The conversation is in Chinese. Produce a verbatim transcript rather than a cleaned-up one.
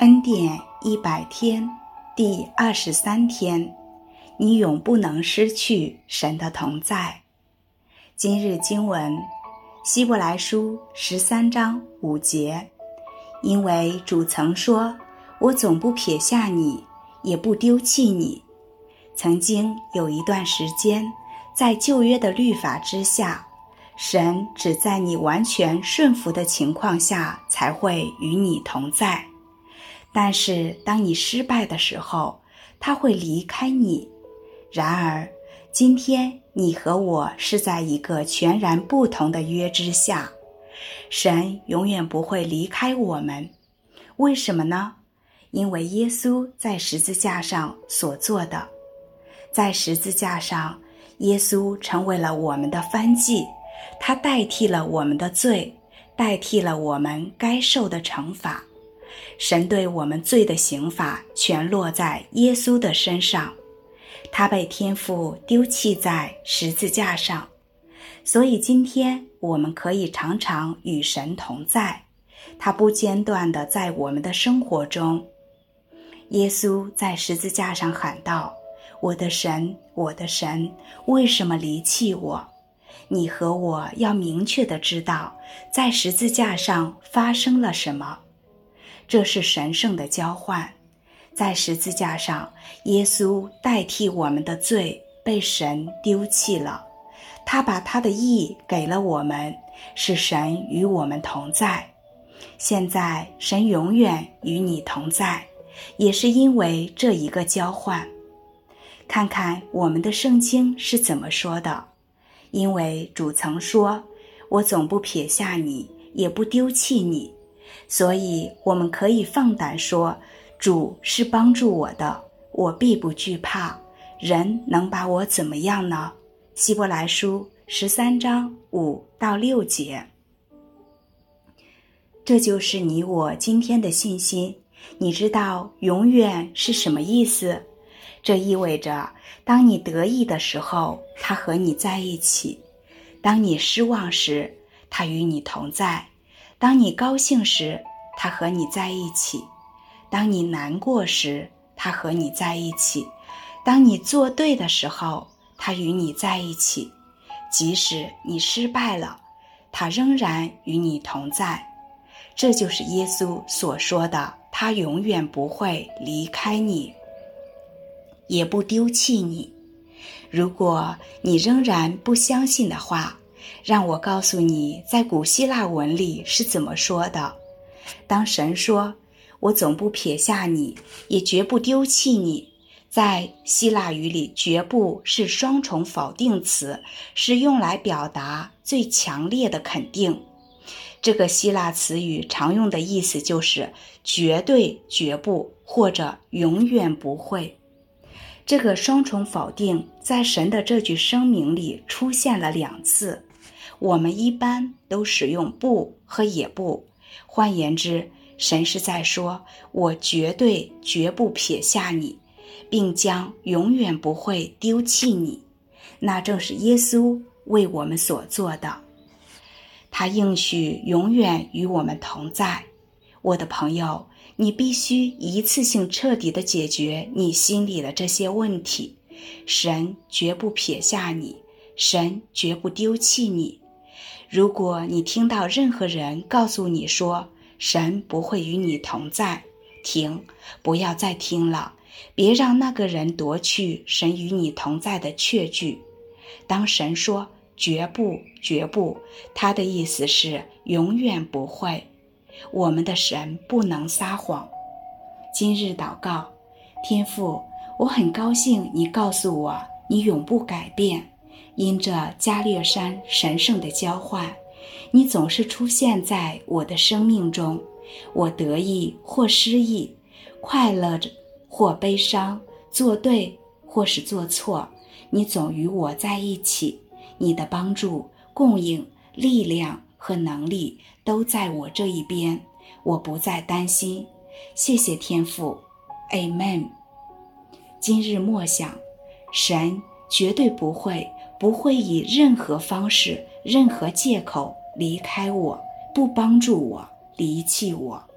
恩典一百天，第二十三天，你永不能失去神的同在。今日经文，希伯来书十三章五节，因为主曾说，我总不撇下你，也不丢弃你。曾经有一段时间，在旧约的律法之下，神只在你完全顺服的情况下才会与你同在。但是当你失败的时候，他会离开你。然而今天你和我是在一个全然不同的约之下，神永远不会离开我们。为什么呢？因为耶稣在十字架上所做的。在十字架上，耶稣成为了我们的燔祭，他代替了我们的罪，代替了我们该受的惩罚。神对我们罪的刑罚全落在耶稣的身上，他被天父丢弃在十字架上，所以今天我们可以常常与神同在，他不间断地在我们的生活中。耶稣在十字架上喊道，我的神，我的神，为什么离弃我？你和我要明确地知道，在十字架上发生了什么。这是神圣的交换，在十字架上，耶稣代替我们的罪被神丢弃了，他把他的义给了我们，使神与我们同在。现在神永远与你同在，也是因为这一个交换。看看我们的圣经是怎么说的，因为主曾说，我总不撇下你，也不丢弃你。所以我们可以放胆说，主是帮助我的，我必不惧怕，人能把我怎么样呢？希伯来书十三章五到六节。这就是你我今天的信心。你知道永远是什么意思？这意味着当你得意的时候，他和你在一起；当你失望时，他与你同在；当你高兴时，他和你在一起；当你难过时，他和你在一起；当你做对的时候，他与你在一起；即使你失败了，他仍然与你同在。这就是耶稣所说的，他永远不会离开你，也不丢弃你。如果你仍然不相信的话，让我告诉你，在古希腊文里是怎么说的。当神说，我总不撇下你，也绝不丢弃你，在希腊语里，绝不是双重否定词，是用来表达最强烈的肯定。这个希腊词语常用的意思就是绝对绝不，或者永远不会。这个双重否定在神的这句声明里出现了两次，我们一般都使用不和也不。换言之，神是在说，我绝对绝不撇下你，并将永远不会丢弃你。那正是耶稣为我们所做的，他应许永远与我们同在。我的朋友，你必须一次性彻底地解决你心里的这些问题。神绝不撇下你，神绝不丢弃你。如果你听到任何人告诉你说神不会与你同在，停，不要再听了，别让那个人夺去神与你同在的确据。当神说绝不绝不，他的意思是永远不会。我们的神不能撒谎。今日祷告，天父，我很高兴你告诉我你永不改变。因着加略山神圣的交换，你总是出现在我的生命中，我得意或失意，快乐着或悲伤，做对或是做错，你总与我在一起。你的帮助、供应、力量和能力都在我这一边，我不再担心。谢谢天父 Amen。 今日默想，神绝对不会不会以任何方式、任何借口离开我，不帮助我，离弃我。